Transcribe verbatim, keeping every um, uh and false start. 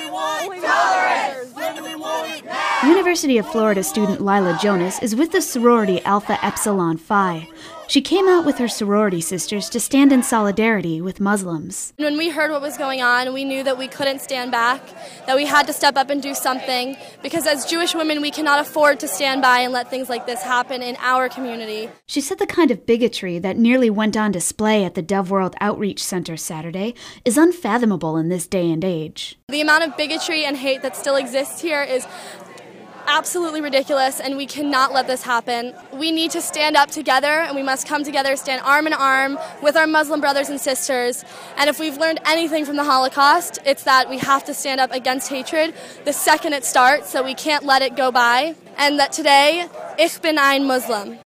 want tolerance. When we want it now. University of Florida student Lila Jonas is with the sorority Alpha Epsilon Phi. She came out with her sorority sisters to stand in solidarity with Muslims. When we heard what was going on, we knew that we couldn't stand back, that we had to step up and do something, because as Jewish women, we cannot afford to stand by and let things like this happen in our community. She said the kind of bigotry that nearly went on display at the Dove World Outreach Center Saturday is unfathomable in this day and age. The amount of bigotry and hate that still exists here is absolutely ridiculous, and we cannot let this happen. We need to stand up together, and we must come together, stand arm in arm with our Muslim brothers and sisters. And if we've learned anything from the Holocaust, it's that we have to stand up against hatred the second it starts, so we can't let it go by. And that today, ich bin ein Muslim.